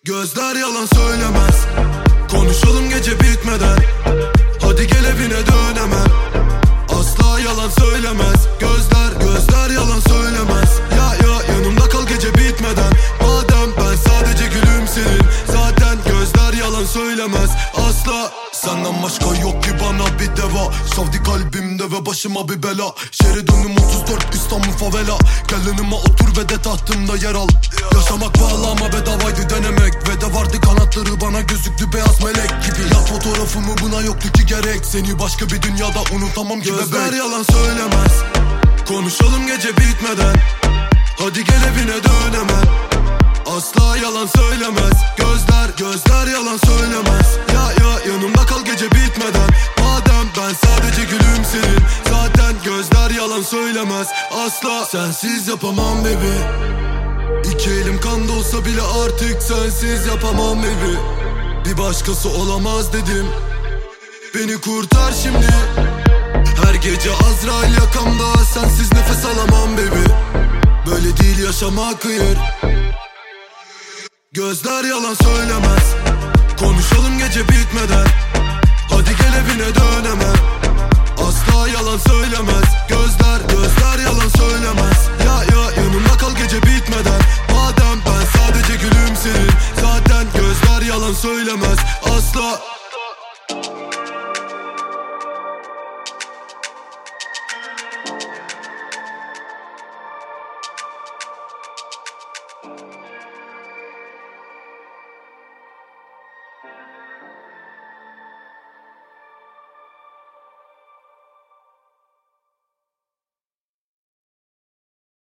Gözler yalan söylemez. Konuşalım gece bitmeden. Hadi gel evine dön hemen. Asla yalan söylemez. Gözler yalan söylemez. Ya yanımda kal gece bitmeden. Madem ben sadece gülüm senin. Zaten gözler yalan söylemez asla. Senden başka yok ki bana bir deva. Savdi kalbimde ve başıma bir bela. Şeridunum 34 İstanbul favela. Gel yanıma otur ve de tahtımda yer al. Yaşamak pahalı ama bedavaydı denemek. Ve de vardı kanatları bana gözüktü beyaz melek gibi. Yat fotoğrafımı buna yoktu ki gerek. Seni başka bir dünyada unutamam ki bebek. Gözler yalan söylemez. Konuşalım gece bitmeden. Hadi gel evine dön hemen. Asla yalan söylemez. Gözler yalan söylemez. Ya yanımda kal gece bitmeden. Madem ben sadece gülüm senin. Zaten gözler yalan söylemez asla. Sensiz yapamam baby. İki elim kanda olsa bile artık sensiz yapamam baby. Bir başkası olamaz dedim. Beni kurtar şimdi. Her gece Azrail yakamda. Sensiz nefes alamam baby. Böyle değil yaşamak hayır. Gözler yalan söylemez. Konuşalım gece bitmeden. Hadi gel evine dön hemen. Asla yalan söylemez. Gözler yalan söylemez. Ya yanımda kal gece bitmeden. Madem ben sadece gülüm senin. Zaten gözler yalan söylemez asla.